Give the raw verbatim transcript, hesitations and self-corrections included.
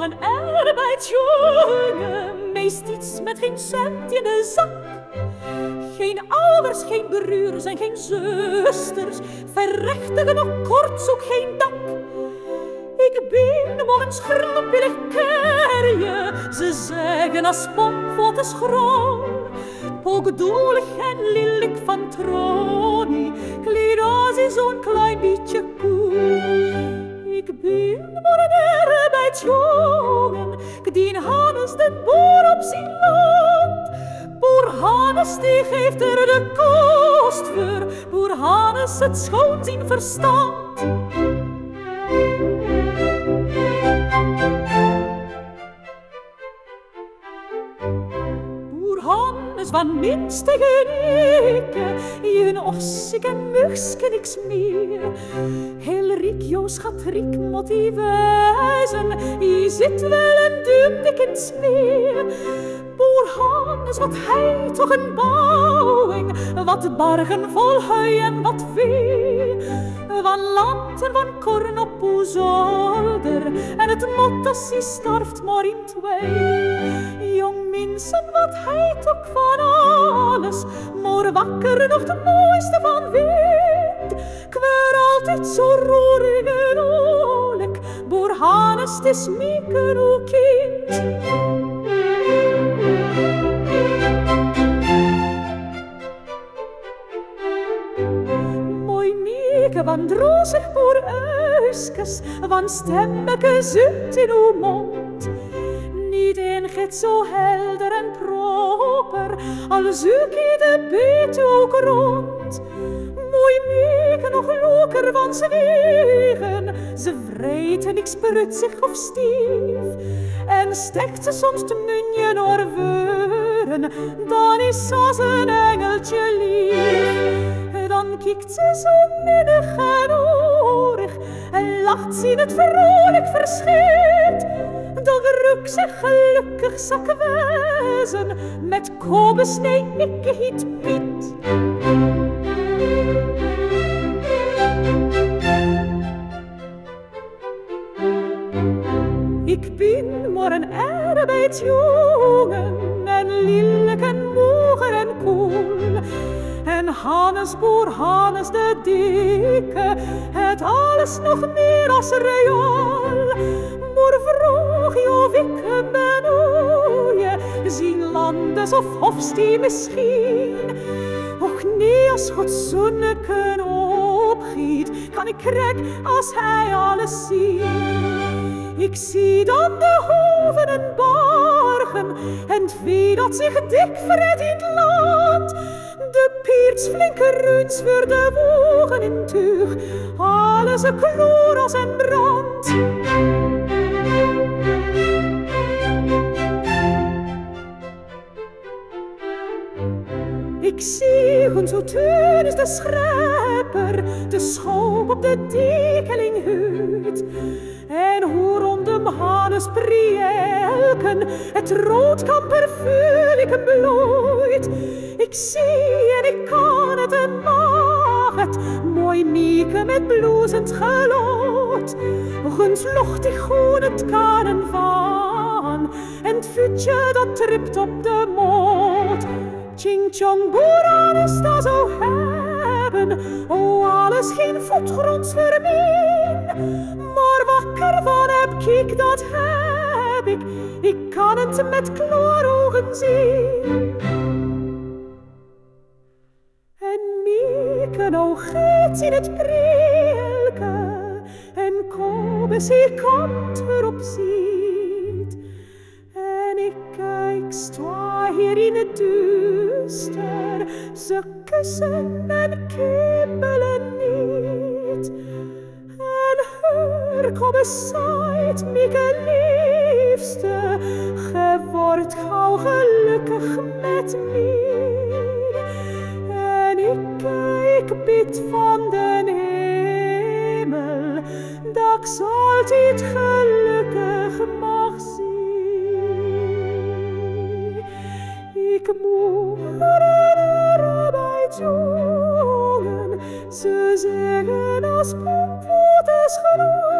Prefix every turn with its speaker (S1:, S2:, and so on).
S1: een arbeidsjongen, meest iets met geen cent in de zak. Geen ouders, geen broers en geen zusters, verrechtigen nog kort ook geen dak. Ik ben maar een schrappelig kerje, ze zeggen als pomp is groot. Pogdoelig en lelijk van tronie, kleed als in zo'n klein beetje koe. Ik ben maar een arbeidsjongen, die Hannes den boer op zijn land. Boer Hannes die geeft er de kost voor, boer Hannes het schoon zijn verstand. Hannes van minste genieken, je ossik en mugsken niks meer. Heel riek, Joos gaat riek motiveren, je zit wel een dumdik in het smeer. Boer Hannes, wat hij toch een bouwing, wat bargen vol hui en wat vee. Van land en van korn op uw zolder, en het mot als hij starft maar in twee. Jong mensen, wat hij toch van alles, maar wakker nog de mooiste van weet. Ik word altijd zo roerig en oorlijk, boer Hannes, het is mieke uw kind. Van drozig boer uiskes, van stemmeke zoet in uw mond. Niet een gids zo helder en proper, al zoek je de beet ook rond. Mooi meke nog loker van z'n wegen, ze vreten niks prutsig of stief. En stekt ze soms te munje door veuren, dan is ze een engeltje lief. Dan kijkt ze zo minnig en orig en lacht ze in het vrolijk verschiet. Dan roek ze gelukkig zak wezen met kobus, nee, ik hiet Piet. Ik ben maar een arbeidsjongen en lelijk en moger en koel. En Hannes, boer Hannes de dikke, het alles nog meer als real. Maar vroeg je of ik ben oeie, zien landes of hofstie misschien. Och nee, als God zonneken opgiet, kan ik krek als hij alles ziet. Ik zie dan de hoven en bargen en het vee dat zich dik vreet in het land. De peerts flinke ruins voor de wogen in tuig, alles een kloras en brand. Ik zie hoe zo teun is de schrijper, de schoop op de dekeling huurt. En hoe rondom Hannes prielken, het roodkamper vuurlijken bloeit. Ik zie en ik kan het en mag het, mooi mieke met bloezend gelood. Guns lochtig groen het kanen van, en het voetje dat tript op de moot. Ching chong boer Hannes dat zou hebben, oh alles geen voetgronds vermeen. Maar wakker van heb ik, dat heb ik, ik kan het met klarogen zien. En mieke nou geet in het preelke, en Kobus hier komt erop ziet. En ik kijk, sta hier in het duister, ze kussen en kibbelen niet. En heur, Kobus zaait, mieke liefste, ge wordt gauw gelukkig met mij. En ik kijk, bid van den hemel, dat ik altijd gelukkig mag zien. Ik moet er arbeidsjongen, ze zeggen als pomp, wat is genoeg.